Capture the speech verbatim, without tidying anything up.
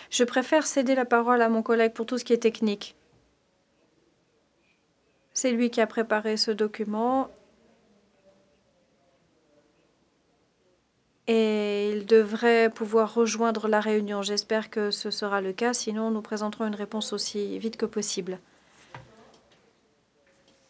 Je préfère céder la parole à mon collègue pour tout ce qui est technique. C'est lui qui a préparé ce document. Et il devrait pouvoir rejoindre la réunion. J'espère que ce sera le cas, sinon nous présenterons une réponse aussi vite que possible.